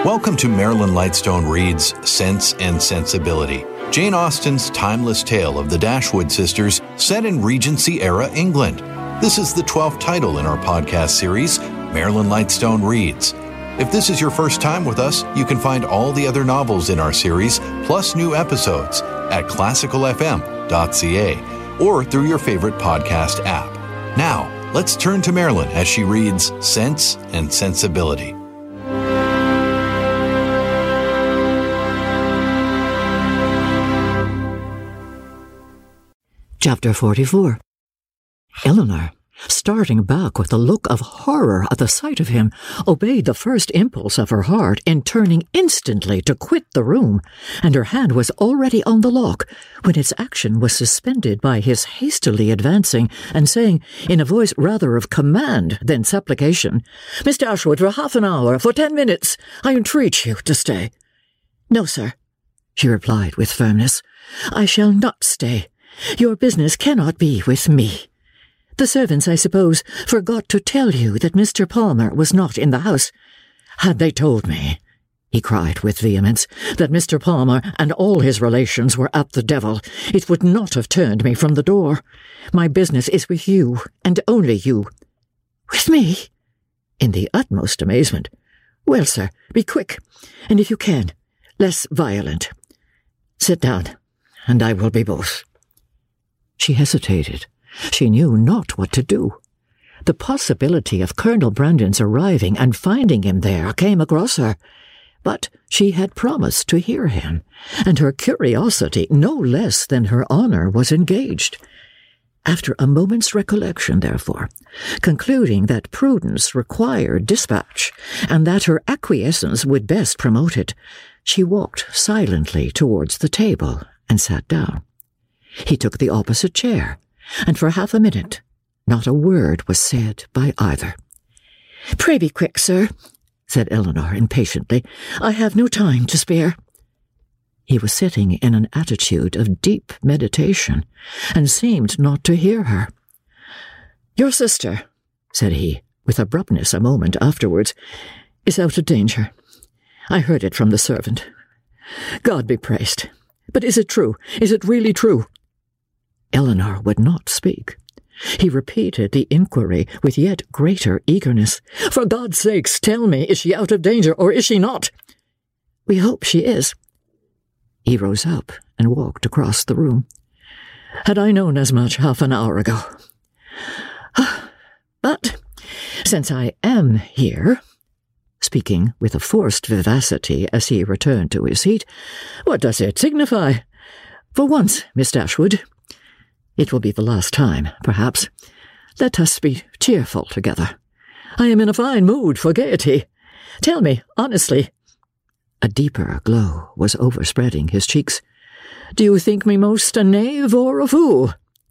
Welcome to Marilyn Lightstone Reads Sense and Sensibility, Jane Austen's timeless tale of the Dashwood sisters set in Regency-era England. This is the 12th title in our podcast series, Marilyn Lightstone Reads. If this is your first time with us, you can find all the other novels in our series, plus new episodes, at classicalfm.ca or through your favorite podcast app. Now, let's turn to Marilyn as she reads Sense and Sensibility. Chapter 44. Elinor, starting back with a look of horror at the sight of him, obeyed the first impulse of her heart in turning instantly to quit the room, and her hand was already on the lock when its action was suspended by his hastily advancing and saying, in a voice rather of command than supplication, "Miss Dashwood, for half an hour, for 10 minutes, I entreat you to stay." "No, sir," she replied with firmness. "I shall not stay. Your business cannot be with me. The servants, I suppose, forgot to tell you that Mr. Palmer was not in the house." "Had they told me," he cried with vehemence, "that Mr. Palmer and all his relations were at the devil, it would not have turned me from the door. My business is with you, and only you." "With me?" in the utmost amazement. "Well, sir, be quick, and if you can, less violent. Sit down, and I will be both." She hesitated. She knew not what to do. The possibility of Colonel Brandon's arriving and finding him there came across her, but she had promised to hear him, and her curiosity, no less than her honour, was engaged. After a moment's recollection, therefore, concluding that prudence required dispatch, and that her acquiescence would best promote it, she walked silently towards the table and sat down. He took the opposite chair, and for half a minute not a word was said by either. "Pray be quick, sir," said Elinor impatiently. "I have no time to spare." He was sitting in an attitude of deep meditation, and seemed not to hear her. "Your sister," said he, with abruptness a moment afterwards, "is out of danger. I heard it from the servant. God be praised. But is it true? Is it really true?" Elinor would not speak. He repeated the inquiry with yet greater eagerness. "For God's sakes, tell me, is she out of danger, or is she not?" "We hope she is." He rose up and walked across the room. "Had I known as much half an hour ago. But since I am here," speaking with a forced vivacity as he returned to his seat, "what does it signify? For once, Miss Dashwood, it will be the last time, perhaps. Let us be cheerful together. I am in a fine mood for gaiety. Tell me, honestly." A deeper glow was overspreading his cheeks. "Do you think me most a knave or a fool?"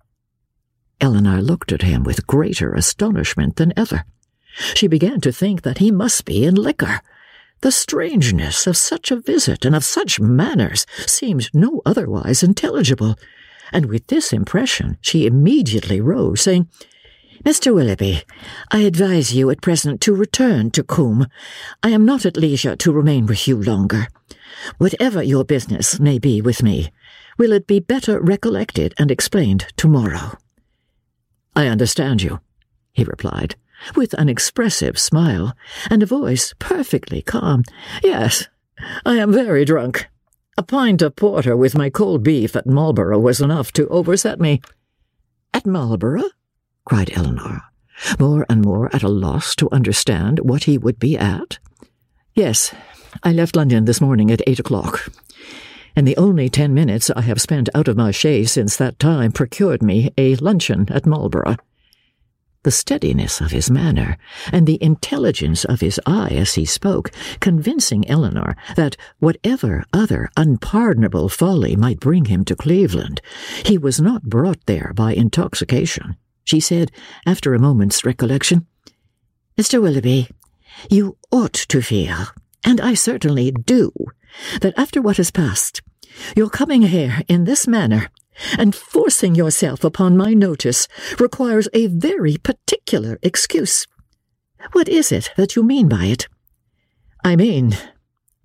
Elinor looked at him with greater astonishment than ever. She began to think that he must be in liquor. The strangeness of such a visit and of such manners seemed no otherwise intelligible, and with this impression she immediately rose, saying, "Mr. Willoughby, I advise you at present to return to Combe. I am not at leisure to remain with you longer. Whatever your business may be with me, will it be better recollected and explained tomorrow?" "I understand you," he replied, with an expressive smile, and a voice perfectly calm. "Yes, I am very drunk. A pint of porter with my cold beef at Marlborough was enough to overset me." "At Marlborough?" cried Elinor, more and more at a loss to understand what he would be at. "Yes, I left London this morning at 8 o'clock, and the only 10 minutes I have spent out of my chaise since that time procured me a luncheon at Marlborough." The steadiness of his manner and the intelligence of his eye as he spoke, convincing Elinor that whatever other unpardonable folly might bring him to Cleveland, he was not brought there by intoxication, she said, after a moment's recollection, "Mr. Willoughby, you ought to feel, and I certainly do, that after what has passed, your coming here in this manner and forcing yourself upon my notice requires a very particular excuse. What is it that you mean by it?" "I mean,"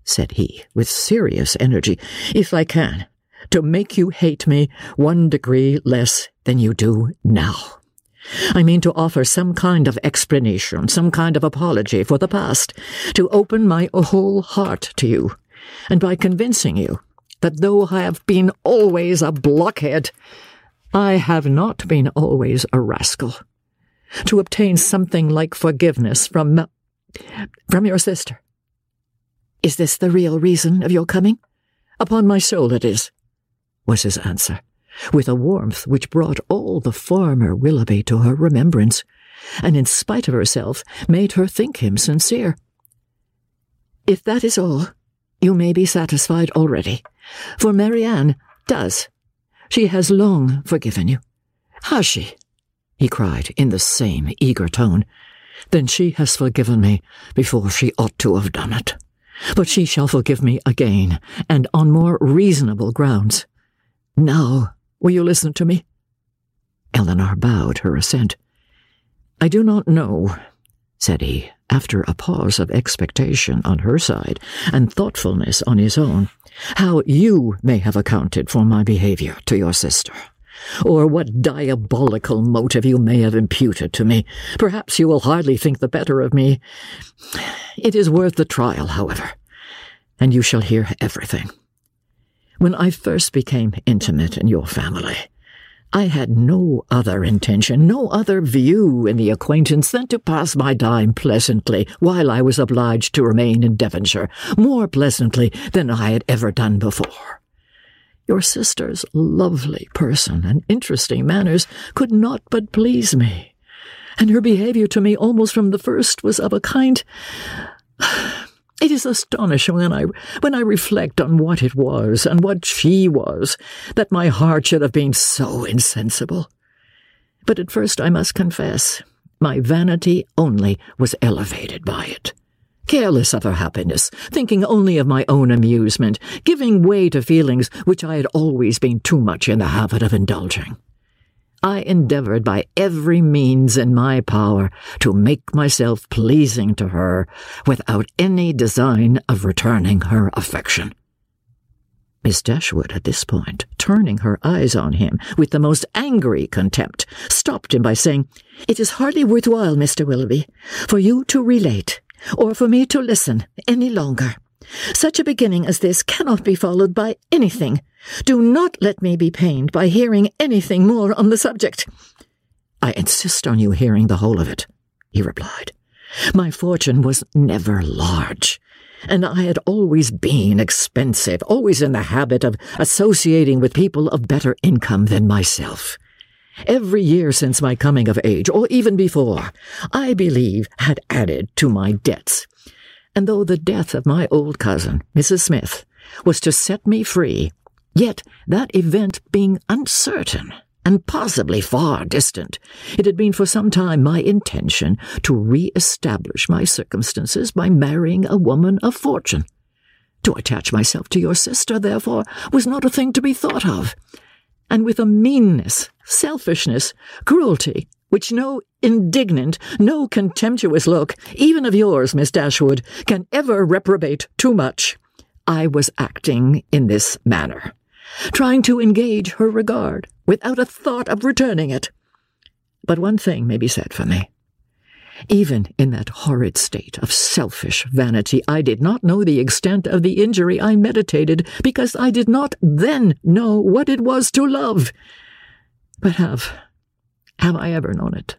said he, with serious energy, if I can, to make you hate me 1 degree less than you do now. I mean to offer some kind of explanation, some kind of apology for the past, to open my whole heart to you, and by convincing you that though I have been always a blockhead, I have not been always a rascal, to obtain something like forgiveness from your sister. Is this the real reason of your coming? Upon my soul it is, was his answer, with a warmth which brought all the former Willoughby to her remembrance, and in spite of herself made her think him sincere. If that is all, you may be satisfied already, for Marianne does. She has long forgiven you. Has she? He cried in the same eager tone. Then she has forgiven me before she ought to have done it. But she shall forgive me again, and on more reasonable grounds. Now, will you listen to me? Eleanor bowed her assent. I do not know, said he, after a pause of expectation on her side and thoughtfulness on his own, how you may have accounted for my behavior to your sister, or what diabolical motive you may have imputed to me. Perhaps you will hardly think the better of me. It is worth the trial, however, and you shall hear everything. When I first became intimate in your family, I had no other intention, no other view in the acquaintance than to pass my time pleasantly while I was obliged to remain in Devonshire, more pleasantly than I had ever done before. Your sister's lovely person and interesting manners could not but please me, and her behavior to me almost from the first was of a kind... It is astonishing when I reflect on what it was and what she was, that my heart should have been so insensible. But at first I must confess, my vanity only was elevated by it. Careless of her happiness, thinking only of my own amusement, giving way to feelings which I had always been too much in the habit of indulging. I endeavored by every means in my power to make myself pleasing to her without any design of returning her affection. Miss Dashwood, at this point, turning her eyes on him with the most angry contempt, stopped him by saying, It is hardly worthwhile, Mr. Willoughby, for you to relate, or for me to listen any longer. Such a beginning as this cannot be followed by anything. Do not let me be pained by hearing anything more on the subject. I insist on you hearing the whole of it, he replied. My fortune was never large, and I had always been expensive, always in the habit of associating with people of better income than myself. Every year since my coming of age, or even before, I believe had added to my debts. And though the death of my old cousin, Mrs. Smith, was to set me free, yet that event being uncertain and possibly far distant, it had been for some time my intention to re-establish my circumstances by marrying a woman of fortune. To attach myself to your sister, therefore, was not a thing to be thought of, and with a meanness, selfishness, cruelty, which no indignant, no contemptuous look, even of yours, Miss Dashwood, can ever reprobate too much, I was acting in this manner, trying to engage her regard without a thought of returning it. But one thing may be said for me. Even in that horrid state of selfish vanity, I did not know the extent of the injury I meditated, because I did not then know what it was to love. But have I ever known it?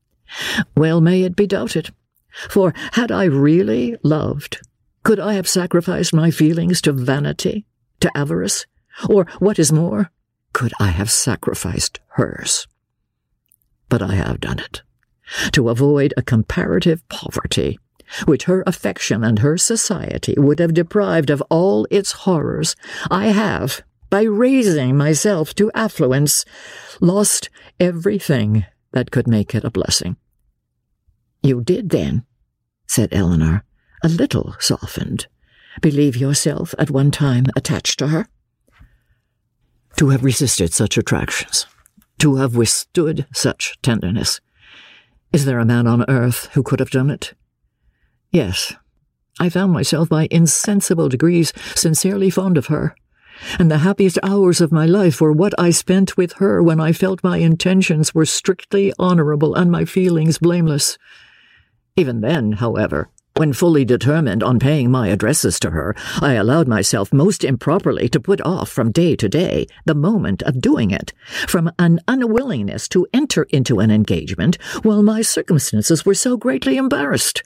Well may it be doubted, for had I really loved, could I have sacrificed my feelings to vanity, to avarice, or, what is more, could I have sacrificed hers? But I have done it, to avoid a comparative poverty, which her affection and her society would have deprived of all its horrors. I have, by raising myself to affluence, lost everything that could make it a blessing. You did then, said Eleanor, a little softened, believe yourself at one time attached to her? To have resisted such attractions, to have withstood such tenderness. Is there a man on earth who could have done it? Yes, I found myself by insensible degrees sincerely fond of her, and the happiest hours of my life were what I spent with her when I felt my intentions were strictly honourable and my feelings blameless. Even then, however, when fully determined on paying my addresses to her, I allowed myself most improperly to put off from day to day the moment of doing it, from an unwillingness to enter into an engagement while my circumstances were so greatly embarrassed.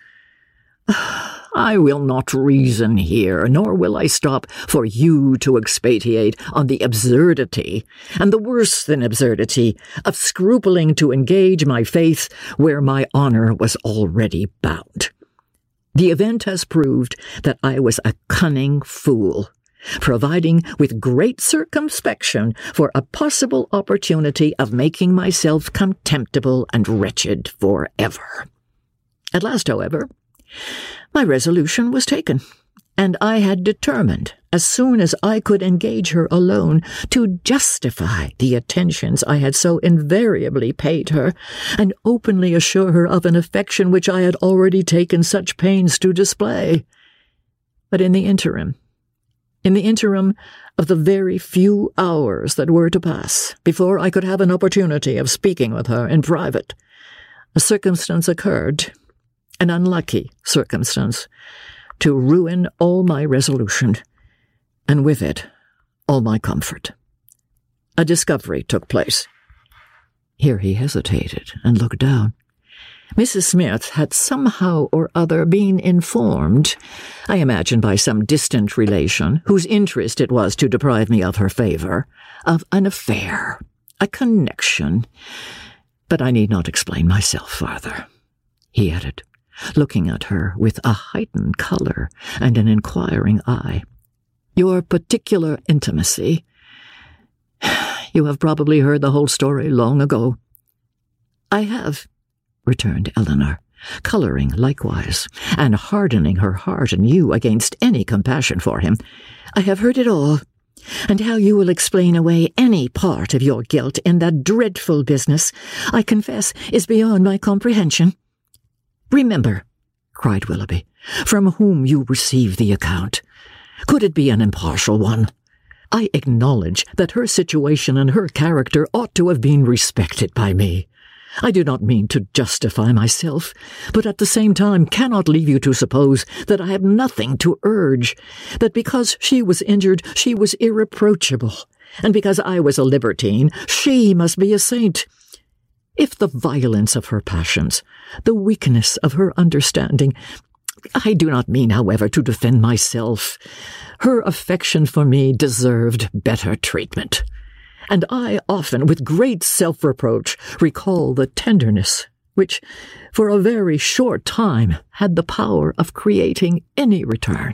I will not reason here, nor will I stop for you to expatiate on the absurdity, and the worse than absurdity, of scrupling to engage my faith where my honour was already bound. The event has proved that I was a cunning fool, providing with great circumspection for a possible opportunity of making myself contemptible and wretched forever. At last, however, my resolution was taken, and I had determined, as soon as I could engage her alone, to justify the attentions I had so invariably paid her, and openly assure her of an affection which I had already taken such pains to display. But in the interim of the very few hours that were to pass before I could have an opportunity of speaking with her in private, a circumstance occurred, an unlucky circumstance, to ruin all my resolution, and with it all my comfort. A discovery took place. Here he hesitated and looked down. Mrs. Smith had somehow or other been informed, I imagine by some distant relation, whose interest it was to deprive me of her favour, of an affair, a connection. But I need not explain myself farther, he added, looking at her with a heightened colour and an inquiring eye. Your particular intimacy. You have probably heard the whole story long ago. I have, returned Eleanor, colouring likewise, and hardening her heart anew against any compassion for him. I have heard it all, and how you will explain away any part of your guilt in that dreadful business, I confess, is beyond my comprehension. Remember, cried Willoughby, from whom you received the account. Could it be an impartial one? I acknowledge that her situation and her character ought to have been respected by me. I do not mean to justify myself, but at the same time cannot leave you to suppose that I have nothing to urge, that because she was injured she was irreproachable, and because I was a libertine she must be a saint. If the violence of her passions, the weakness of her understanding, I do not mean, however, to defend myself. Her affection for me deserved better treatment, and I often, with great self-reproach, recall the tenderness which, for a very short time, had the power of creating any return.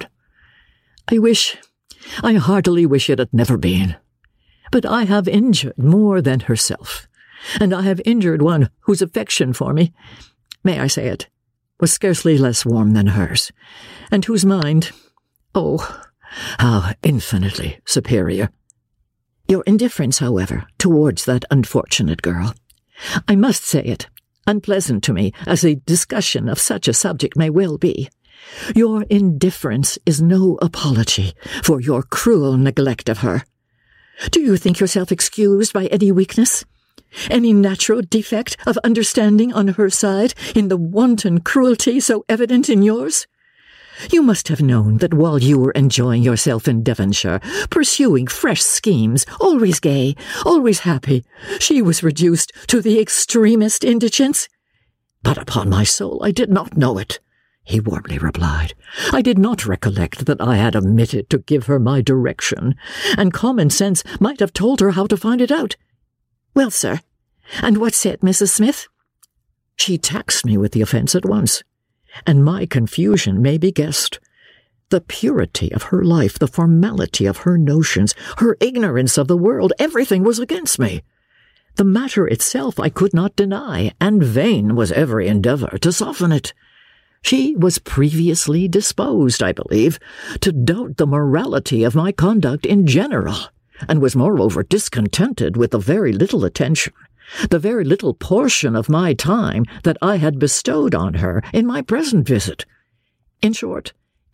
I heartily wish it had never been. But I have injured more than herself, and I have injured one whose affection for me, may I say it, was scarcely less warm than hers, and whose mind, oh, how infinitely superior. Your indifference, however, towards that unfortunate girl, I must say it, unpleasant to me as a discussion of such a subject may well be, your indifference is no apology for your cruel neglect of her. Do you think yourself excused by any weakness? Any natural defect of understanding on her side in the wanton cruelty so evident in yours? You must have known that while you were enjoying yourself in Devonshire, pursuing fresh schemes, always gay, always happy, she was reduced to the extremest indigence. But upon my soul, I did not know it, he warmly replied. I did not recollect that I had omitted to give her my direction, and common sense might have told her how to find it out. Well, sir, and what said Mrs. Smith? She taxed me with the offence at once, and my confusion may be guessed. The purity of her life, the formality of her notions, her ignorance of the world, everything was against me. The matter itself I could not deny, and vain was every endeavour to soften it. She was previously disposed, I believe, to doubt the morality of my conduct in general, and was moreover discontented with the very little attention, the very little portion of my time that I had bestowed on her in my present visit. In short,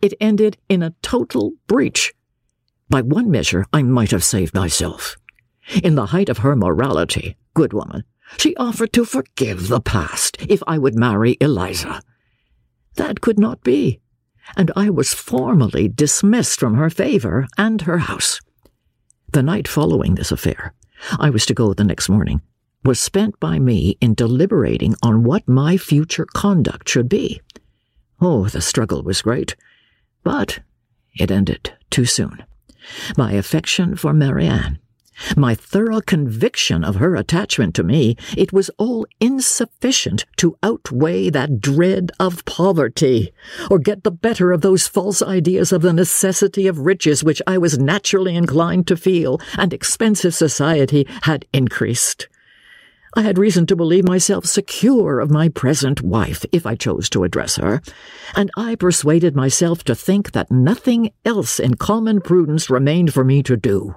it ended in a total breach. By one measure, I might have saved myself. In the height of her morality, good woman, she offered to forgive the past if I would marry Eliza. That could not be, and I was formally dismissed from her favor and her house. The night following this affair, I was to go the next morning, was spent by me in deliberating on what my future conduct should be. Oh, the struggle was great, but it ended too soon. My affection for Marianne, my thorough conviction of her attachment to me, it was all insufficient to outweigh that dread of poverty, or get the better of those false ideas of the necessity of riches which I was naturally inclined to feel, and expensive society had increased. I had reason to believe myself secure of my present wife, if I chose to address her, and I persuaded myself to think that nothing else in common prudence remained for me to do.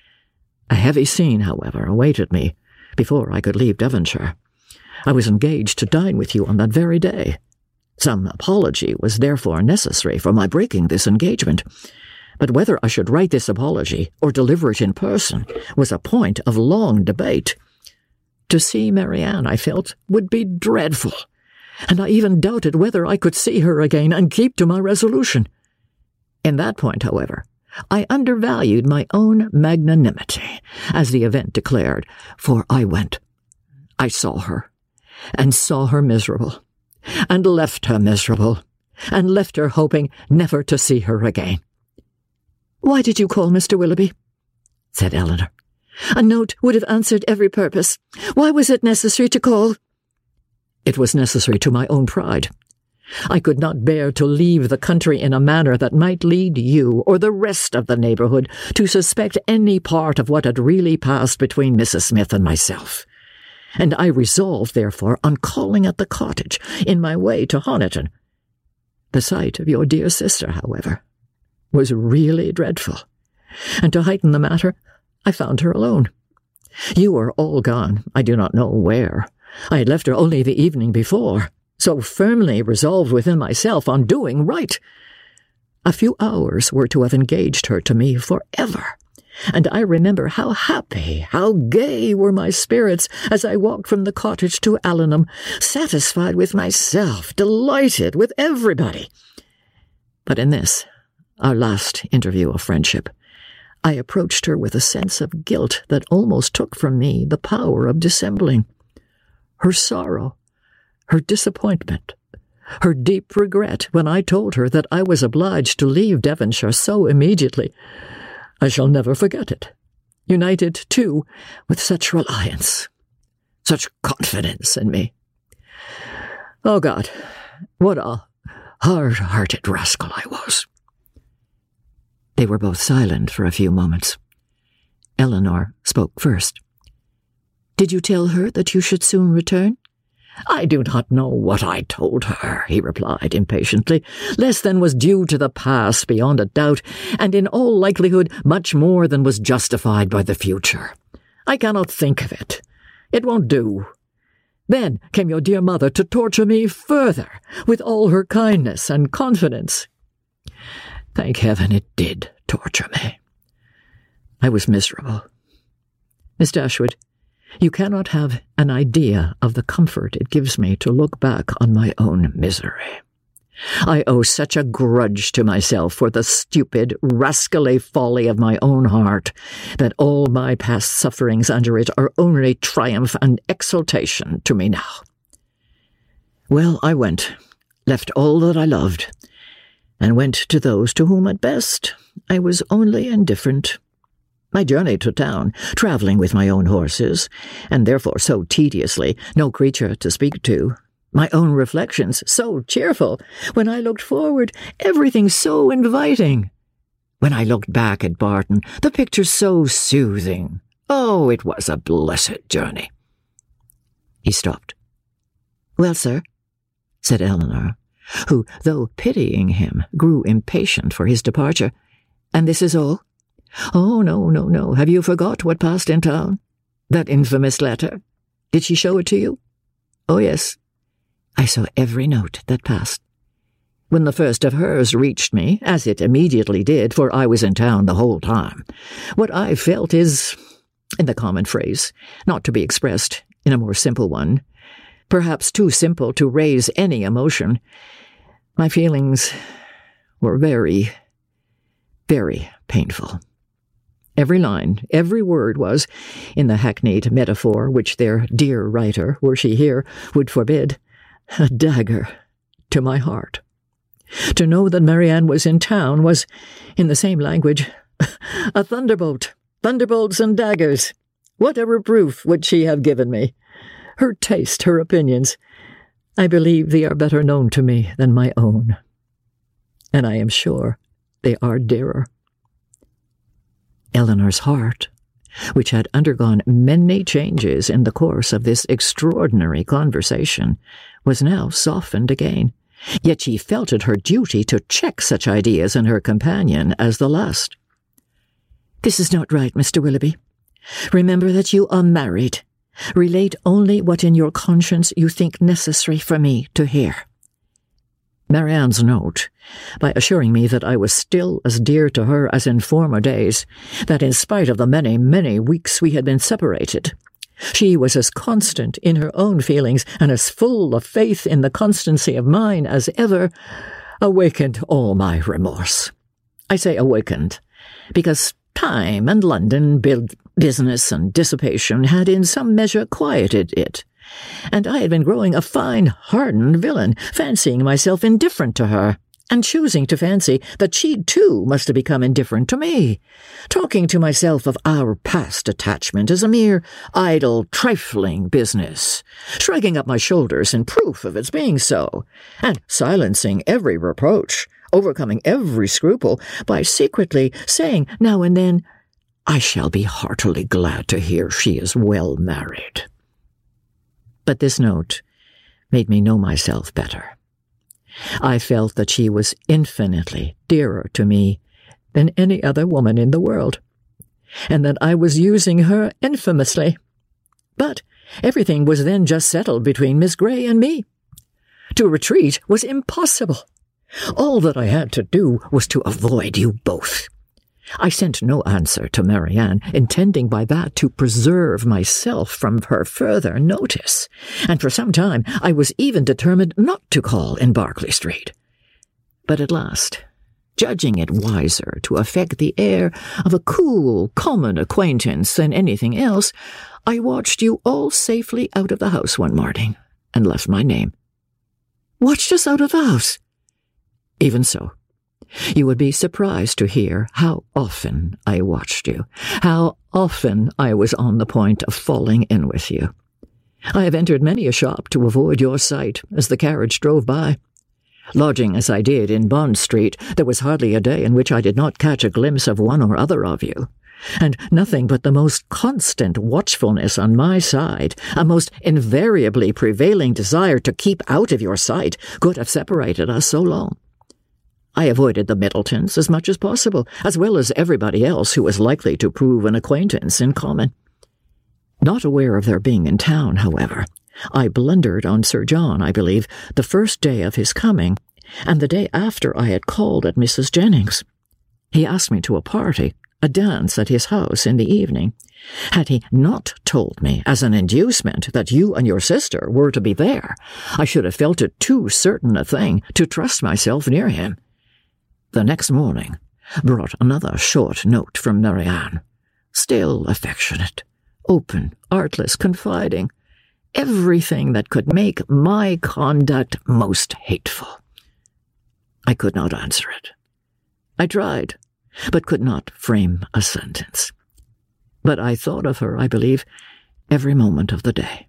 A heavy scene, however, awaited me before I could leave Devonshire. I was engaged to dine with you on that very day. Some apology was therefore necessary for my breaking this engagement, but whether I should write this apology or deliver it in person was a point of long debate. To see Marianne, I felt, would be dreadful, and I even doubted whether I could see her again and keep to my resolution. In that point, however, I undervalued my own magnanimity, as the event declared, for I went. I saw her, and saw her miserable, and left her miserable, and left her hoping never to see her again. "Why did you call, Mr. Willoughby?" said Eleanor. "A note would have answered every purpose. Why was it necessary to call?" "It was necessary to my own pride. I could not bear to leave the country in a manner that might lead you or the rest of the neighbourhood to suspect any part of what had really passed between Mrs. Smith and myself. And I resolved, therefore, on calling at the cottage in my way to Honiton. The sight of your dear sister, however, was really dreadful, and to heighten the matter, I found her alone. You were all gone, I do not know where. I had left her only the evening before, so firmly resolved within myself on doing right. A few hours were to have engaged her to me forever, and I remember how happy, how gay were my spirits as I walked from the cottage to Allenham, satisfied with myself, delighted with everybody. But in this, our last interview of friendship, I approached her with a sense of guilt that almost took from me the power of dissembling. Her sorrow, her disappointment, her deep regret when I told her that I was obliged to leave Devonshire so immediately, I shall never forget it, united, too, with such reliance, such confidence in me. Oh, God, what a hard-hearted rascal I was." They were both silent for a few moments. Eleanor spoke first. "Did you tell her that you should soon return?" "I do not know what I told her," he replied impatiently. "Less than was due to the past, beyond a doubt, and in all likelihood much more than was justified by the future. I cannot think of it. It won't do. Then came your dear mother to torture me further, with all her kindness and confidence. Thank heaven it did torture me. I was miserable. Miss Dashwood, you cannot have an idea of the comfort it gives me to look back on my own misery. I owe such a grudge to myself for the stupid, rascally folly of my own heart that all my past sufferings under it are only triumph and exultation to me now. Well, I went, left all that I loved, and went to those to whom at best I was only indifferent. My journey to town, travelling with my own horses, and therefore so tediously, no creature to speak to, my own reflections so cheerful, when I looked forward, everything so inviting. When I looked back at Barton, the picture so soothing. Oh, it was a blessed journey. He stopped. "Well, sir," said Eleanor, who, though pitying him, grew impatient for his departure, "and this is all?" "Oh, no. Have you forgot what passed in town? That infamous letter? Did she show it to you?" "Oh, yes. I saw every note that passed." When the first of hers reached me, as it immediately did, for I was in town the whole time, what I felt is, in the common phrase, not to be expressed in a more simple one, perhaps too simple to raise any emotion. My feelings were very, very painful. Every line, every word was, in the hackneyed metaphor which their dear writer, were she here, would forbid, a dagger to my heart. To know that Marianne was in town was, in the same language, a thunderbolt, thunderbolts and daggers. What a reproof would she have given me! Her taste, her opinions, I believe they are better known to me than my own. And I am sure they are dearer. Eleanor's heart, which had undergone many changes in the course of this extraordinary conversation, was now softened again. Yet she felt it her duty to check such ideas in her companion as the last. "This is not right, Mr. Willoughby. Remember that you are married. Relate only what in your conscience you think necessary for me to hear." Marianne's note, by assuring me that I was still as dear to her as in former days, that in spite of the many, many weeks we had been separated, she was as constant in her own feelings and as full of faith in the constancy of mine as ever, awakened all my remorse. I say awakened, because time and London, business and dissipation had in some measure quieted it, and I had been growing a fine, hardened villain, fancying myself indifferent to her, and choosing to fancy that she too must have become indifferent to me, talking to myself of our past attachment as a mere idle, trifling business, shrugging up my shoulders in proof of its being so, and silencing every reproach, overcoming every scruple, by secretly saying now and then, "I shall be heartily glad to hear she is well married." But this note made me know myself better. I felt that she was infinitely dearer to me than any other woman in the world, and that I was using her infamously. But everything was then just settled between Miss Grey and me. To retreat was impossible. All that I had to do was to avoid you both. I sent no answer to Marianne, intending by that to preserve myself from her further notice, and for some time I was even determined not to call in Berkeley Street. But at last, judging it wiser to affect the air of a cool, common acquaintance than anything else, I watched you all safely out of the house one morning, and left my name. Watched us out of the house? Even so. You would be surprised to hear how often I watched you, how often I was on the point of falling in with you. I have entered many a shop to avoid your sight as the carriage drove by. Lodging as I did in Bond Street, there was hardly a day in which I did not catch a glimpse of one or other of you, and nothing but the most constant watchfulness on my side, a most invariably prevailing desire to keep out of your sight, could have separated us so long. I avoided the Middletons as much as possible, as well as everybody else who was likely to prove an acquaintance in common. Not aware of their being in town, however, I blundered on Sir John, I believe, the first day of his coming, and the day after I had called at Mrs. Jennings. He asked me to a party, a dance at his house in the evening. Had he not told me as an inducement that you and your sister were to be there, I should have felt it too certain a thing to trust myself near him. The next morning brought another short note from Marianne, still affectionate, open, artless, confiding, everything that could make my conduct most hateful. I could not answer it. I tried, but could not frame a sentence. But I thought of her, I believe, every moment of the day.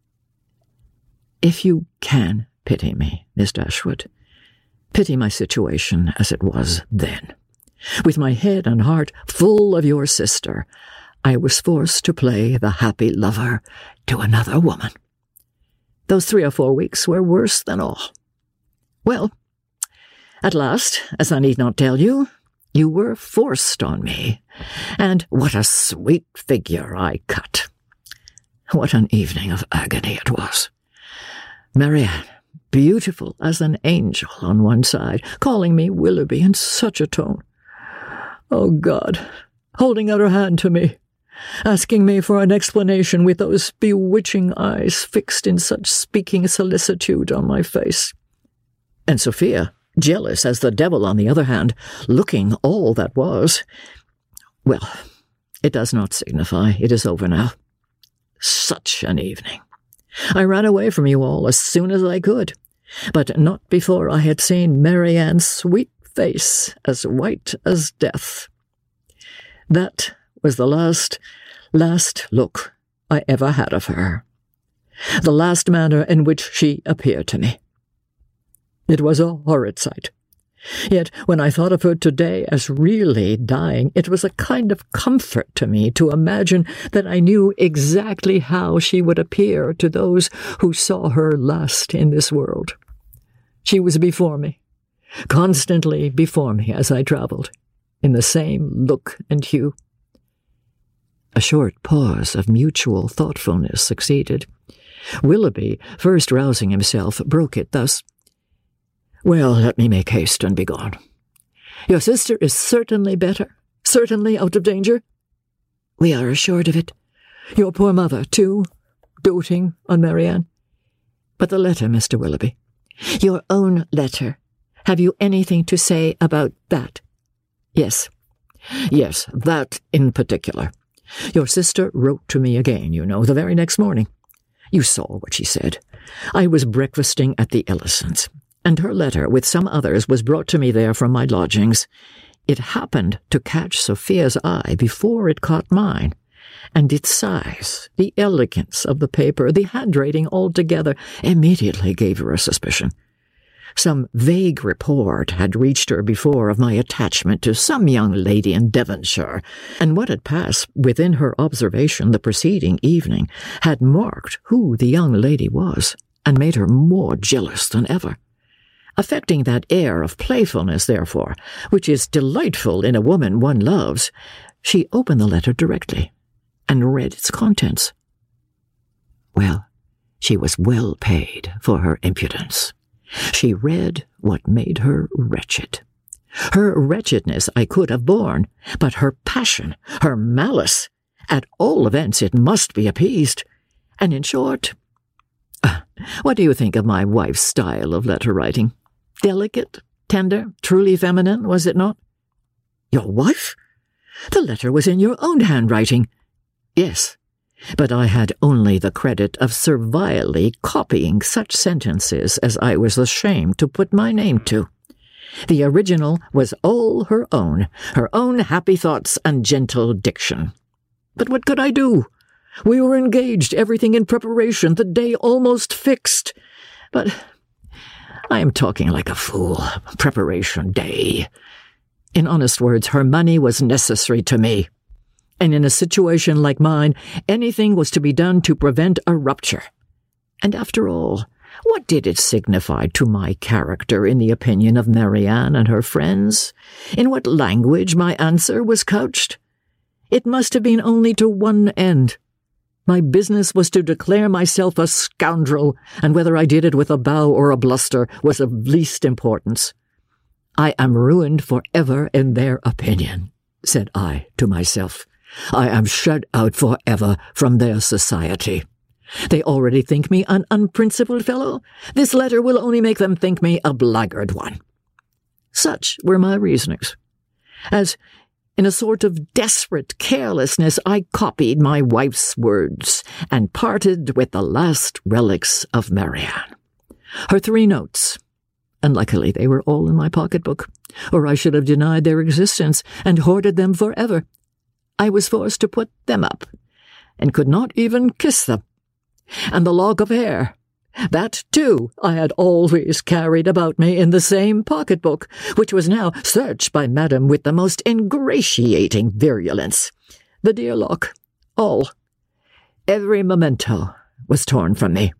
If you can pity me, Miss Dashwood, pity my situation as it was then. With my head and heart full of your sister, I was forced to play the happy lover to another woman. Those 3 or 4 weeks were worse than all. Well, at last, as I need not tell you, you were forced on me, and what a sweet figure I cut. What an evening of agony it was. Marianne, beautiful as an angel on one side, calling me Willoughby in such a tone. Oh, God, holding out her hand to me, asking me for an explanation with those bewitching eyes fixed in such speaking solicitude on my face. And Sophia, jealous as the devil on the other hand, looking all that was. Well, it does not signify. It is over now. Such an evening. I ran away from you all as soon as I could, but not before I had seen Marianne's sweet face as white as death. That was the last look I ever had of her, the last manner in which she appeared to me. It was a horrid sight. Yet when I thought of her today as really dying, it was a kind of comfort to me to imagine that I knew exactly how she would appear to those who saw her last in this world. She was before me, constantly before me as I travelled, in the same look and hue. A short pause of mutual thoughtfulness succeeded. Willoughby, first rousing himself, broke it thus. Well, let me make haste and be gone. Your sister is certainly better, certainly out of danger. We are assured of it. Your poor mother, too, doting on Marianne. But the letter, Mr. Willoughby. Your own letter. Have you anything to say about that? Yes, that in particular. Your sister wrote to me again, you know, the very next morning. You saw what she said. I was breakfasting at the Ellisons, and her letter, with some others, was brought to me there from my lodgings. It happened to catch Sophia's eye before it caught mine, and its size, the elegance of the paper, the handwriting altogether, immediately gave her a suspicion. Some vague report had reached her before of my attachment to some young lady in Devonshire, and what had passed within her observation the preceding evening had marked who the young lady was, and made her more jealous than ever. Affecting that air of playfulness, therefore, which is delightful in a woman one loves, she opened the letter directly, and read its contents. Well, she was well paid for her impudence. She read what made her wretched. Her wretchedness I could have borne, but her passion, her malice, at all events it must be appeased. And in short, what do you think of my wife's style of letter-writing? Delicate, tender, truly feminine, was it not? Your wife? The letter was in your own handwriting. Yes, but I had only the credit of servilely copying such sentences as I was ashamed to put my name to. The original was all her own happy thoughts and gentle diction. But what could I do? We were engaged, everything in preparation, the day almost fixed. But I am talking like a fool. Preparation day. In honest words, her money was necessary to me. And in a situation like mine, anything was to be done to prevent a rupture. And after all, what did it signify to my character in the opinion of Marianne and her friends? In what language my answer was couched? It must have been only to one end. My business was to declare myself a scoundrel, and whether I did it with a bow or a bluster was of least importance. I am ruined for ever in their opinion, said I to myself. I am shut out for ever from their society. They already think me an unprincipled fellow. This letter will only make them think me a blackguard one. Such were my reasonings. As, in a sort of desperate carelessness, I copied my wife's words and parted with the last relics of Marianne. Her 3 notes, and luckily they were all in my pocketbook, or I should have denied their existence and hoarded them forever. I was forced to put them up, and could not even kiss them. And the lock of hair, that, too, I had always carried about me in the same pocketbook, which was now searched by Madame with the most ingratiating virulence. The dear lock, all, every memento, was torn from me.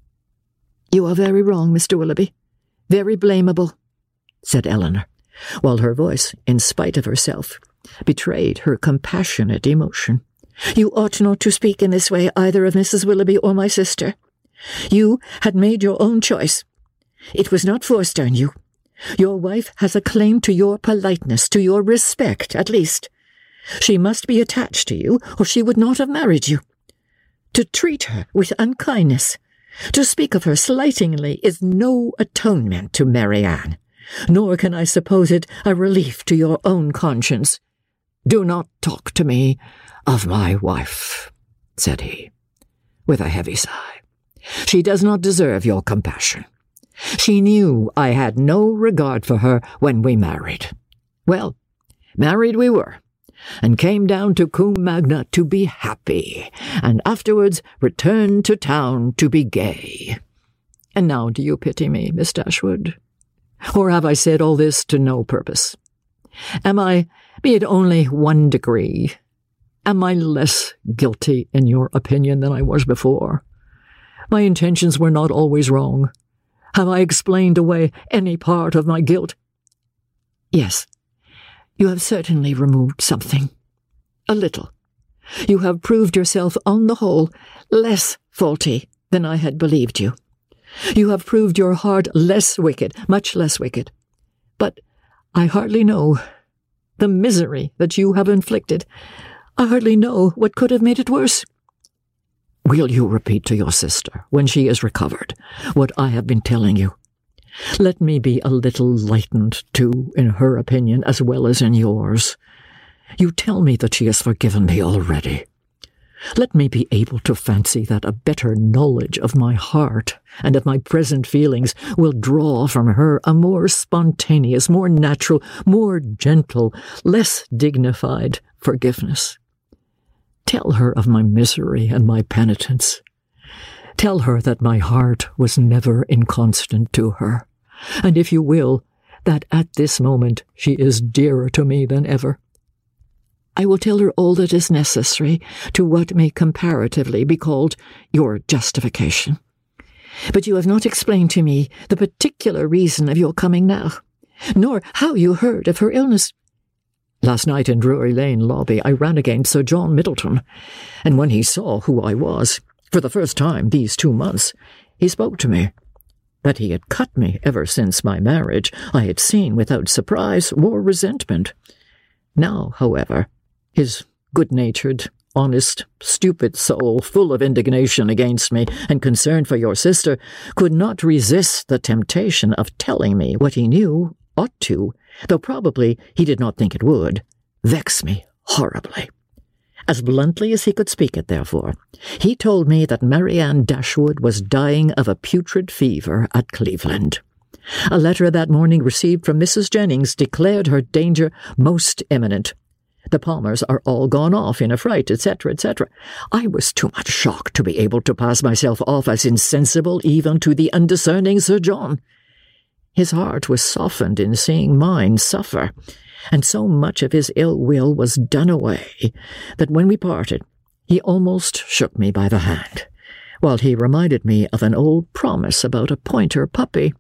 You are very wrong, Mr. Willoughby, very blamable, said Eleanor, while her voice, in spite of herself, betrayed her compassionate emotion. You ought not to speak in this way either of Mrs. Willoughby or my sister. You had made your own choice. It was not forced on you. Your wife has a claim to your politeness, to your respect, at least. She must be attached to you, or she would not have married you. To treat her with unkindness, to speak of her slightingly, is no atonement to Marianne, nor can I suppose it a relief to your own conscience. Do not talk to me of my wife, said he, with a heavy sigh. She does not deserve your compassion. She knew I had no regard for her when we married. Well, married we were, and came down to Combe Magna to be happy, and afterwards returned to town to be gay. And now do you pity me, Miss Dashwood? Or have I said all this to no purpose? Am I, be it only 1 degree, am I less guilty in your opinion than I was before? My intentions were not always wrong. Have I explained away any part of my guilt? Yes, you have certainly removed something. A little. You have proved yourself, on the whole, less faulty than I had believed you. You have proved your heart less wicked, much less wicked. But I hardly know the misery that you have inflicted. I hardly know what could have made it worse. Will you repeat to your sister, when she is recovered, what I have been telling you? Let me be a little lightened, too, in her opinion as well as in yours. You tell me that she has forgiven me already. Let me be able to fancy that a better knowledge of my heart and of my present feelings will draw from her a more spontaneous, more natural, more gentle, less dignified forgiveness. Tell her of my misery and my penitence. Tell her that my heart was never inconstant to her, and if you will, that at this moment she is dearer to me than ever. I will tell her all that is necessary to what may comparatively be called your justification. But you have not explained to me the particular reason of your coming now, nor how you heard of her illness. Last night in Drury Lane lobby I ran against Sir John Middleton, and when he saw who I was, for the first time these 2 months, he spoke to me. That he had cut me ever since my marriage I had seen without surprise or resentment. Now, however, his good-natured, honest, stupid soul, full of indignation against me and concern for your sister, could not resist the temptation of telling me what he knew ought to, though probably he did not think it would, vex me horribly. As bluntly as he could speak it, therefore, he told me that Marianne Dashwood was dying of a putrid fever at Cleveland. A letter that morning received from Mrs. Jennings declared her danger most imminent. The Palmers are all gone off in a fright, etc., etc. I was too much shocked to be able to pass myself off as insensible even to the undiscerning Sir John. His heart was softened in seeing mine suffer, and so much of his ill will was done away that when we parted, he almost shook me by the hand, while he reminded me of an old promise about a pointer puppy.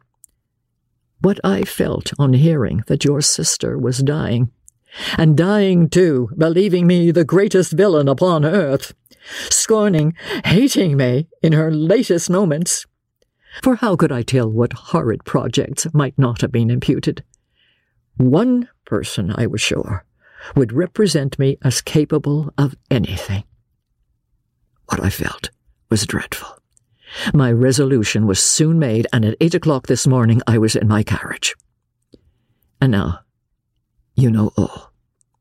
What I felt on hearing that your sister was dying, and dying too, believing me the greatest villain upon earth, scorning, hating me in her latest moments. For how could I tell what horrid projects might not have been imputed? One person, I was sure, would represent me as capable of anything. What I felt was dreadful. My resolution was soon made, and at 8 o'clock this morning I was in my carriage. And now, you know all.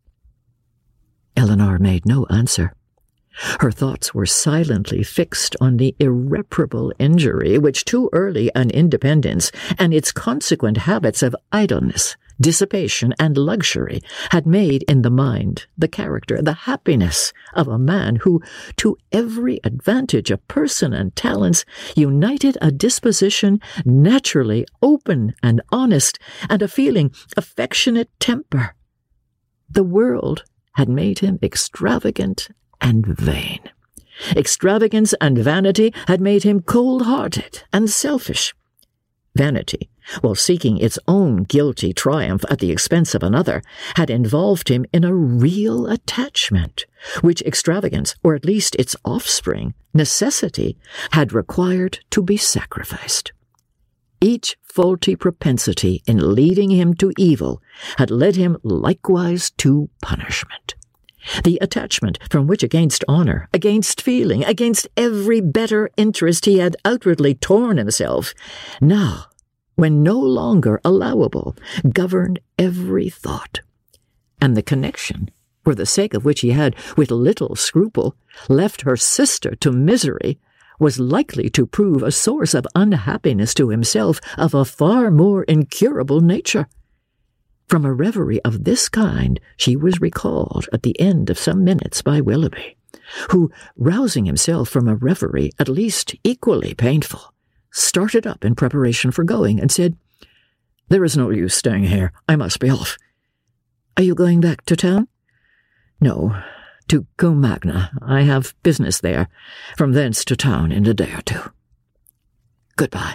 Elinor made no answer. Her thoughts were silently fixed on the irreparable injury which too early an independence and its consequent habits of idleness, dissipation, and luxury had made in the mind, the character, the happiness of a man who, to every advantage of person and talents, united a disposition naturally open and honest, and a feeling, affectionate temper. The world had made him extravagant and vain. Extravagance and vanity had made him cold-hearted and selfish. Vanity, while seeking its own guilty triumph at the expense of another, had involved him in a real attachment, which extravagance, or at least its offspring, necessity, had required to be sacrificed. Each faulty propensity in leading him to evil had led him likewise to punishment. The attachment from which against honour, against feeling, against every better interest he had outwardly torn himself, now, when no longer allowable, governed every thought. And the connection, for the sake of which he had, with little scruple, left her sister to misery, was likely to prove a source of unhappiness to himself of a far more incurable nature. From a reverie of this kind she was recalled at the end of some minutes by Willoughby, who, rousing himself from a reverie at least equally painful, started up in preparation for going, and said, "There is no use staying here. I must be off." "Are you going back to town?" "No, to Combe Magna. I have business there. From thence to town in a day or two." "Goodbye."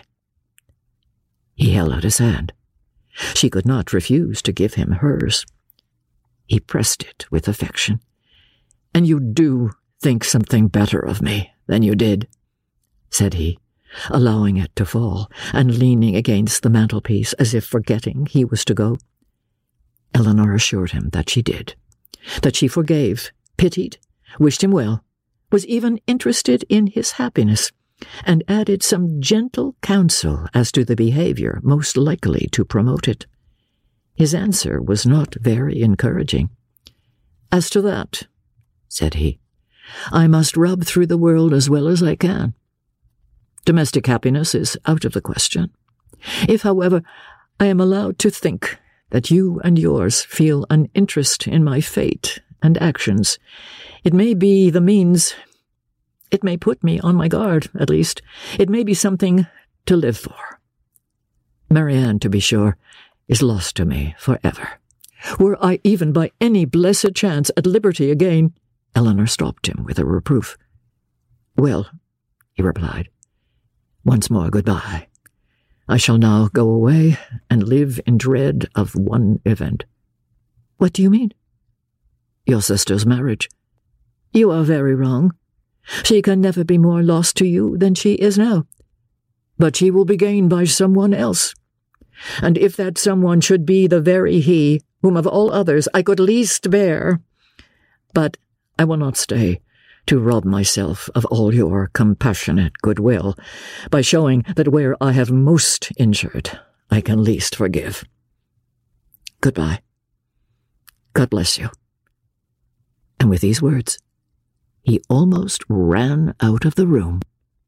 He held out his hand. She could not refuse to give him hers. He pressed it with affection. "And you do think something better of me than you did," said he, allowing it to fall, and leaning against the mantelpiece as if forgetting he was to go. Eleanor assured him that she did, that she forgave, pitied, wished him well, was even interested in his happiness, and added some gentle counsel as to the behaviour most likely to promote it. His answer was not very encouraging. "As to that," said he, "I must rub through the world as well as I can. Domestic happiness is out of the question. If, however, I am allowed to think that you and yours feel an interest in my fate and actions, it may be the means. It may put me on my guard, at least. It may be something to live for. Marianne, to be sure, is lost to me forever. Were I even by any blessed chance at liberty again—" Eleanor stopped him with a reproof. "Well," he replied, "once more goodbye. I shall now go away and live in dread of one event." "What do you mean?" "Your sister's marriage." "You are very wrong. She can never be more lost to you than she is now. But she will be gained by someone else. And if that someone should be the very he whom of all others I could least bear— But I will not stay to rob myself of all your compassionate goodwill by showing that where I have most injured I can least forgive. Goodbye. God bless you." And with these words, he almost ran out of the room.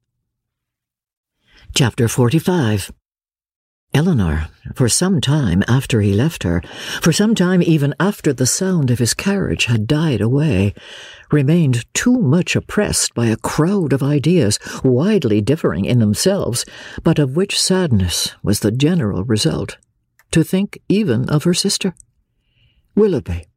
Chapter 45. Eleanor, for some time after he left her, for some time even after the sound of his carriage had died away, remained too much oppressed by a crowd of ideas widely differing in themselves, but of which sadness was the general result, to think even of her sister. Willoughby,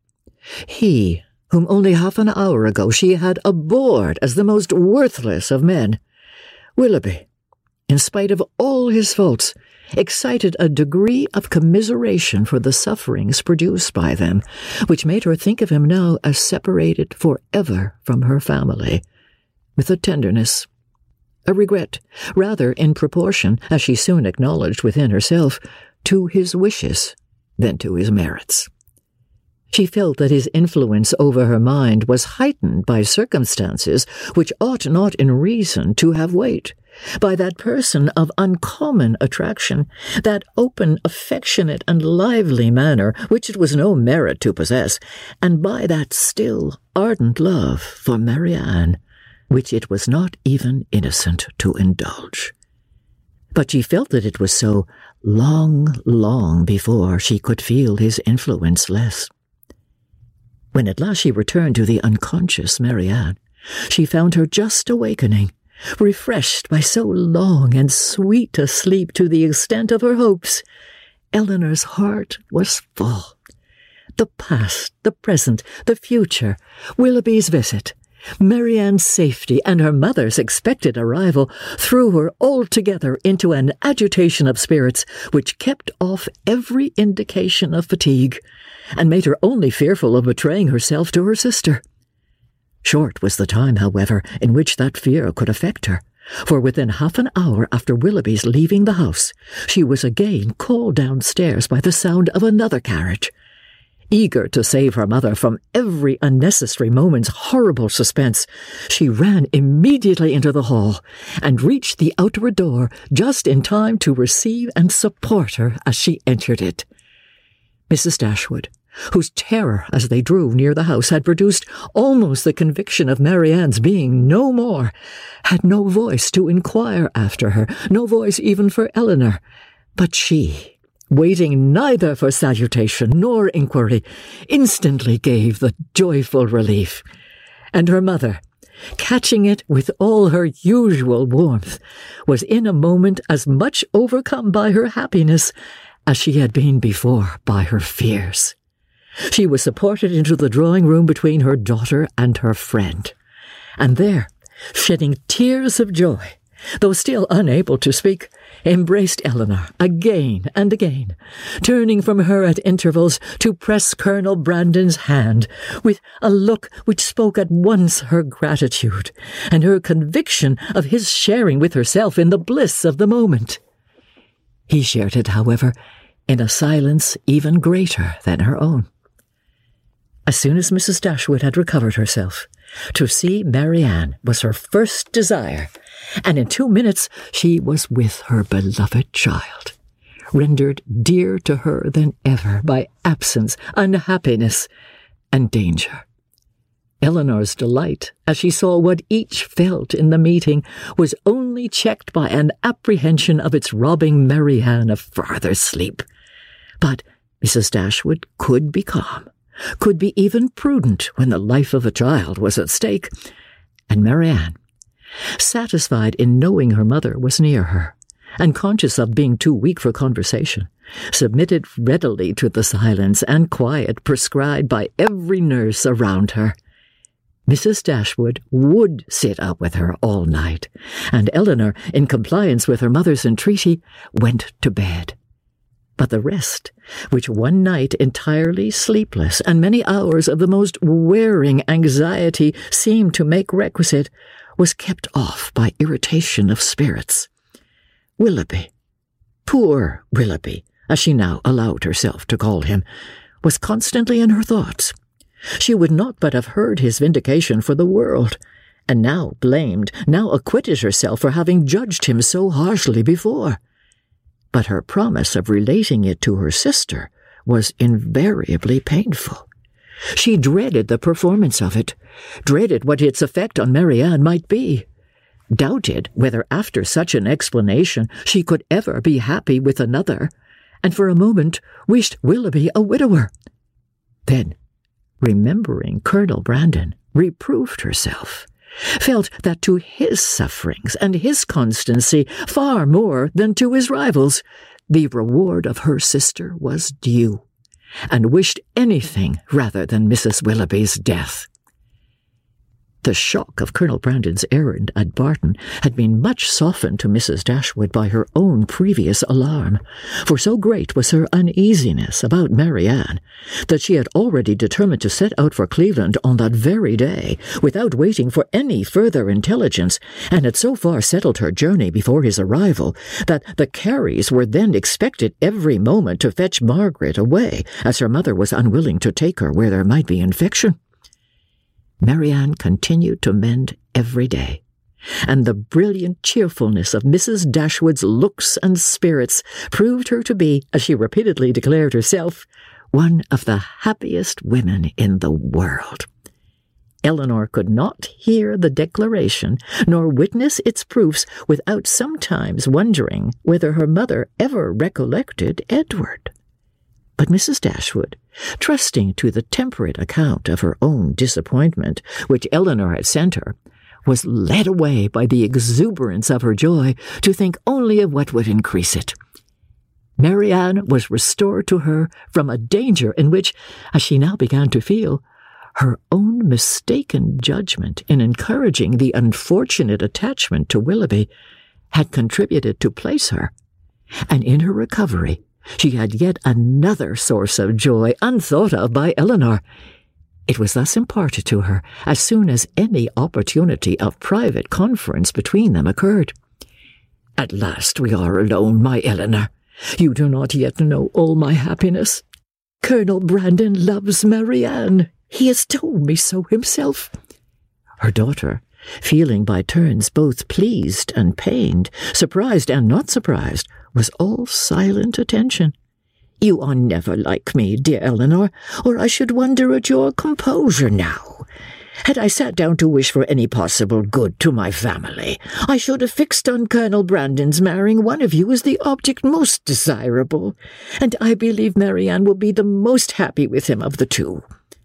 he whom only half an hour ago she had abhorred as the most worthless of men. Willoughby, in spite of all his faults, excited a degree of commiseration for the sufferings produced by them, which made her think of him now as separated for ever from her family, with a tenderness, a regret, rather in proportion, as she soon acknowledged within herself, to his wishes than to his merits. She felt that his influence over her mind was heightened by circumstances which ought not in reason to have weight, by that person of uncommon attraction, that open, affectionate, and lively manner which it was no merit to possess, and by that still, ardent love for Marianne, which it was not even innocent to indulge. But she felt that it was so long, long before she could feel his influence less. When at last she returned to the unconscious Marianne, she found her just awakening, refreshed by so long and sweet a sleep to the extent of her hopes. Eleanor's heart was full. The past, the present, the future, Willoughby's visit, Marianne's safety, and her mother's expected arrival threw her altogether into an agitation of spirits which kept off every indication of fatigue, and made her only fearful of betraying herself to her sister. Short was the time, however, in which that fear could affect her, for within half an hour after Willoughby's leaving the house, she was again called downstairs by the sound of another carriage. Eager to save her mother from every unnecessary moment's horrible suspense, she ran immediately into the hall and reached the outward door just in time to receive and support her as she entered it. Mrs. Dashwood, whose terror as they drew near the house had produced almost the conviction of Marianne's being no more, had no voice to inquire after her, no voice even for Elinor, but she, waiting neither for salutation nor inquiry, instantly gave the joyful relief, and her mother, catching it with all her usual warmth, was in a moment as much overcome by her happiness as she had been before by her fears. She was supported into the drawing-room between her daughter and her friend, and there, shedding tears of joy, though still unable to speak, embraced Elinor again and again, turning from her at intervals to press Colonel Brandon's hand with a look which spoke at once her gratitude and her conviction of his sharing with herself in the bliss of the moment. He shared it, however, in a silence even greater than her own. As soon as Mrs. Dashwood had recovered herself, to see Marianne was her first desire, and in 2 minutes she was with her beloved child, rendered dear to her than ever by absence, unhappiness, and danger. Elinor's delight, as she saw what each felt in the meeting, was only checked by an apprehension of its robbing Marianne of farther sleep. But Mrs. Dashwood could be calm, could be even prudent when the life of a child was at stake, and Marianne, satisfied in knowing her mother was near her, and conscious of being too weak for conversation, submitted readily to the silence and quiet prescribed by every nurse around her. Mrs. Dashwood would sit up with her all night, and Elinor, in compliance with her mother's entreaty, went to bed. But the rest, which one night entirely sleepless and many hours of the most wearing anxiety seemed to make requisite, was kept off by irritation of spirits. Willoughby, poor Willoughby, as she now allowed herself to call him, was constantly in her thoughts. She would not but have heard his vindication for the world, and now blamed, now acquitted herself for having judged him so harshly before. But her promise of relating it to her sister was invariably painful. She dreaded the performance of it, dreaded what its effect on Marianne might be, doubted whether after such an explanation she could ever be happy with another, and for a moment wished Willoughby a widower. Then, remembering Colonel Brandon, reproved herself, felt that to his sufferings and his constancy, far more than to his rivals, the reward of her sister was due, and wished anything rather than Mrs. Willoughby's death. The shock of Colonel Brandon's errand at Barton had been much softened to Mrs. Dashwood by her own previous alarm, for so great was her uneasiness about Marianne that she had already determined to set out for Cleveland on that very day, without waiting for any further intelligence, and had so far settled her journey before his arrival that the Careys were then expected every moment to fetch Margaret away, as her mother was unwilling to take her where there might be infection. Marianne continued to mend every day, and the brilliant cheerfulness of Mrs. Dashwood's looks and spirits proved her to be, as she repeatedly declared herself, one of the happiest women in the world. Elinor could not hear the declaration, nor witness its proofs, without sometimes wondering whether her mother ever recollected Edward. But Mrs. Dashwood, trusting to the temperate account of her own disappointment which Elinor had sent her, was led away by the exuberance of her joy to think only of what would increase it. Marianne was restored to her from a danger in which, as she now began to feel, her own mistaken judgment in encouraging the unfortunate attachment to Willoughby had contributed to place her, and in her recovery she had yet another source of joy unthought of by Elinor. It was thus imparted to her as soon as any opportunity of private conference between them occurred. "At last we are alone, my Eleanor. You do not yet know all my happiness. Colonel Brandon loves Marianne. He has told me so himself." Her daughter, feeling by turns both pleased and pained, surprised and not surprised, was all silent attention. "You are never like me, dear Eleanor, or I should wonder at your composure now. Had I sat down to wish for any possible good to my family, I should have fixed on Colonel Brandon's marrying one of you as the object most desirable, and I believe Marianne will be the most happy with him of the two."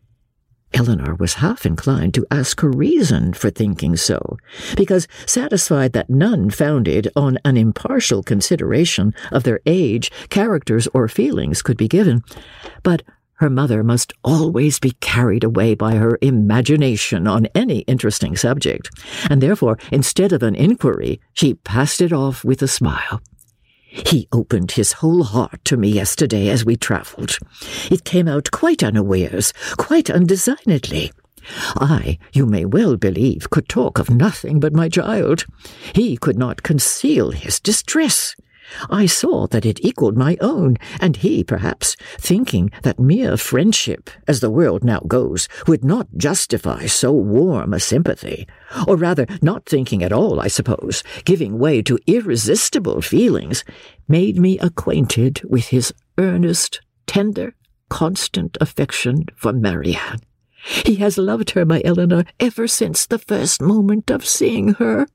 Eleanor was half inclined to ask her reason for thinking so, because satisfied that none founded on an impartial consideration of their age, characters, or feelings could be given. But her mother must always be carried away by her imagination on any interesting subject, and therefore, instead of an inquiry, she passed it off with a smile. "He opened his whole heart to me yesterday as we travelled. It came out quite unawares, quite undesignedly. I, you may well believe, could talk of nothing but my child. He could not conceal his distress. I saw that it equalled my own, and he, perhaps, thinking that mere friendship, as the world now goes, would not justify so warm a sympathy, or rather not thinking at all, I suppose, giving way to irresistible feelings, made me acquainted with his earnest, tender, constant affection for Marianne. He has loved her, my Eleanor, ever since the first moment of seeing her."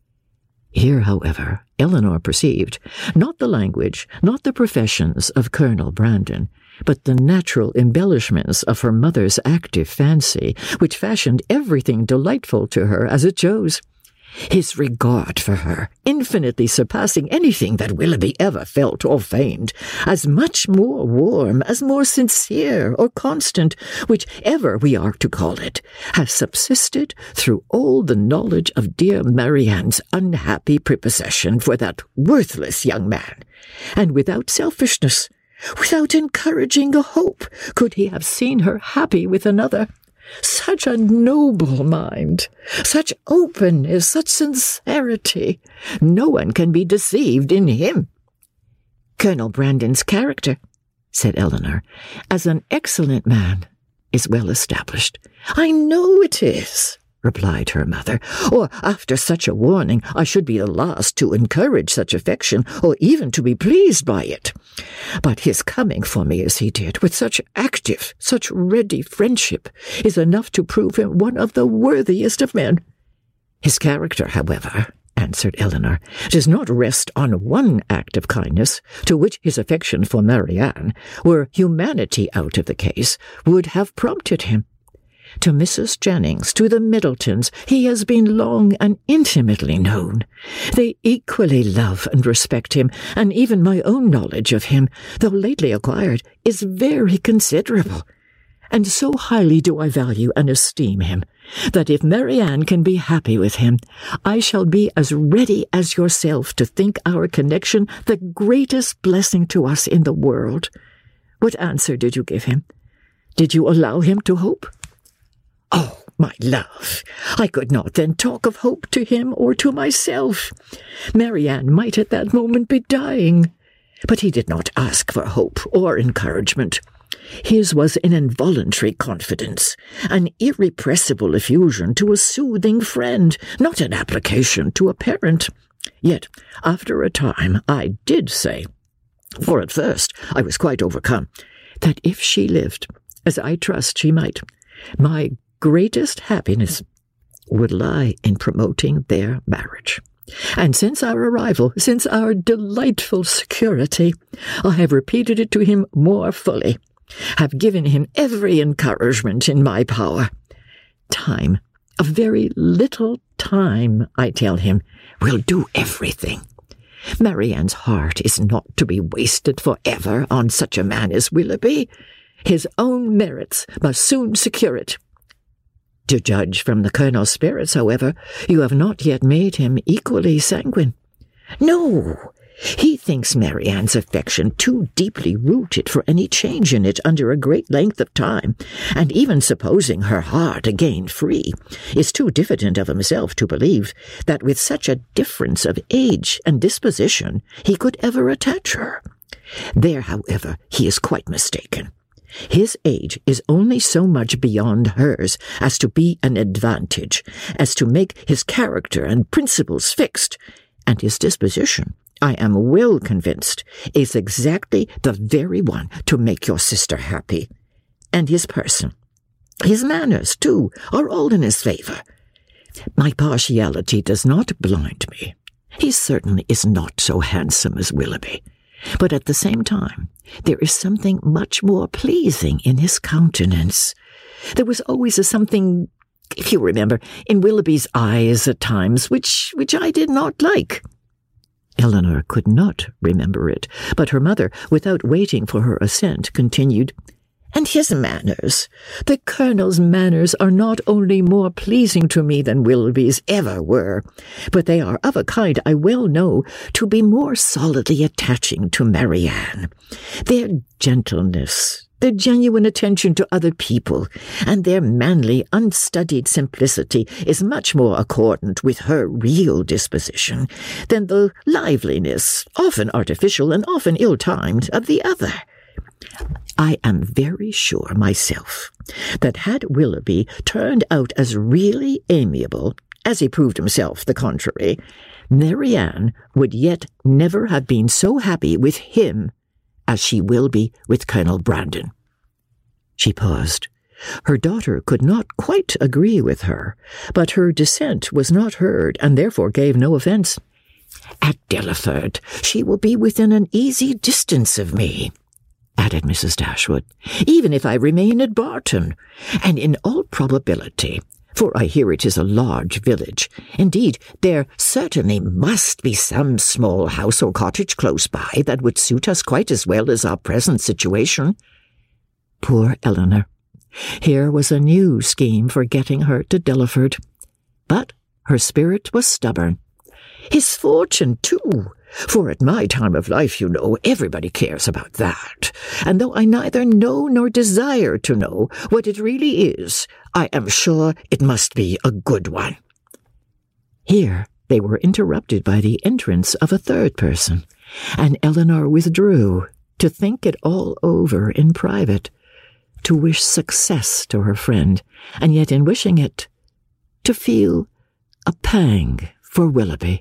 Here, however, Eleanor perceived, not the language, not the professions of Colonel Brandon, but the natural embellishments of her mother's active fancy, which fashioned everything delightful to her as it chose. His regard for her, infinitely surpassing anything that Willoughby ever felt or feigned, as much more warm, as more sincere or constant, whichever we are to call it, has subsisted through all the knowledge of dear Marianne's unhappy prepossession for that worthless young man, and without selfishness, without encouraging a hope, could he have seen her happy with another. Such a noble mind, such openness, such sincerity. No one can be deceived in him. Colonel Brandon's character, said Eleanor, as an excellent man, is well established. I know it is, replied her mother, or after such a warning I should be the last to encourage such affection, or even to be pleased by it. But his coming for me as he did, with such active, such ready friendship, is enough to prove him one of the worthiest of men. His character, however, answered Eleanor, does not rest on one act of kindness, to which his affection for Marianne, were humanity out of the case, would have prompted him. To Mrs. Jennings, to the Middletons, he has been long and intimately known. They equally love and respect him, and even my own knowledge of him, though lately acquired, is very considerable. And so highly do I value and esteem him, that if Marianne can be happy with him, I shall be as ready as yourself to think our connection the greatest blessing to us in the world. What answer did you give him? Did you allow him to hope? Oh, my love, I could not then talk of hope to him or to myself. Marianne might at that moment be dying, but he did not ask for hope or encouragement. His was an involuntary confidence, an irrepressible effusion to a soothing friend, not an application to a parent. Yet, after a time, I did say, for at first I was quite overcome, that if she lived, as I trust she might, my greatest happiness would lie in promoting their marriage. And since our arrival, since our delightful security, I have repeated it to him more fully, have given him every encouragement in my power. Time, a very little time, I tell him, will do everything. Marianne's heart is not to be wasted forever on such a man as Willoughby. His own merits must soon secure it. To judge from the Colonel's spirits, however, you have not yet made him equally sanguine. No, He thinks Marianne's affection too deeply rooted for any change in it under a great length of time, and even supposing her heart again free, is too diffident of himself to believe that with such a difference of age and disposition he could ever attach her. There, however, he is quite mistaken. His age is only so much beyond hers as to be an advantage, as to make his character and principles fixed, and his disposition, I am well convinced, is exactly the very one to make your sister happy. And his person, his manners, too, are all in his favor. My partiality does not blind me. He certainly is not so handsome as Willoughby, but at the same time there is something much more pleasing in his countenance. There was always a something, if you remember, in Willoughby's eyes at times, which I did not like. Elinor could not remember it, but her mother, without waiting for her assent, continued, "And his manners. The Colonel's manners are not only more pleasing to me than Willoughby's ever were, but they are of a kind I well know to be more solidly attaching to Marianne. Their gentleness, their genuine attention to other people, and their manly, unstudied simplicity is much more accordant with her real disposition than the liveliness, often artificial and often ill-timed, of the other. I am very sure myself that had Willoughby turned out as really amiable, as he proved himself the contrary, Marianne would yet never have been so happy with him as she will be with Colonel Brandon." She paused. Her daughter could not quite agree with her, but her dissent was not heard, and therefore gave no offence. "At Delaford she will be within an easy distance of me," added Mrs. Dashwood, "even if I remain at Barton, and in all probability, for I hear it is a large village. Indeed, there certainly must be some small house or cottage close by that would suit us quite as well as our present situation." Poor Elinor! Here was a new scheme for getting her to Delaford. But her spirit was stubborn. His fortune, too, for at my time of life, you know, everybody cares about that, and though I neither know nor desire to know what it really is, I am sure it must be a good one. Here they were interrupted by the entrance of a third person, and Elinor withdrew to think it all over in private, to wish success to her friend, and yet in wishing it, to feel a pang for Willoughby.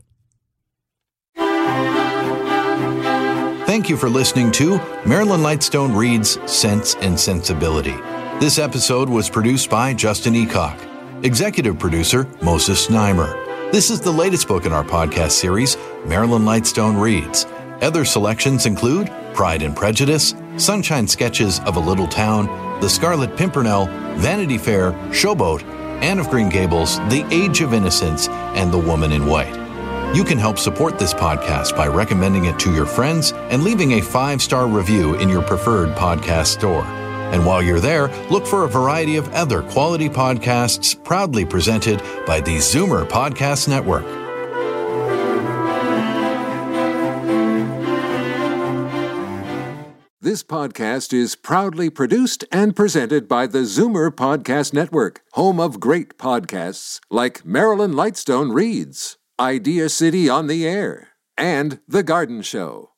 Thank you for listening to Marilyn Lightstone Reads Sense and Sensibility. This episode was produced by Justin Eacock. Executive producer, Moses Znaimer. This is the latest book in our podcast series, Marilyn Lightstone Reads. Other selections include Pride and Prejudice, Sunshine Sketches of a Little Town, The Scarlet Pimpernel, Vanity Fair, Showboat, Anne of Green Gables, The Age of Innocence, and The Woman in White. You can help support this podcast by recommending it to your friends and leaving a 5-star review in your preferred podcast store. And while you're there, look for a variety of other quality podcasts proudly presented by the Zoomer Podcast Network. This podcast is proudly produced and presented by the Zoomer Podcast Network, home of great podcasts like Marilyn Lightstone Reads, Idea City on the Air, and The Garden Show.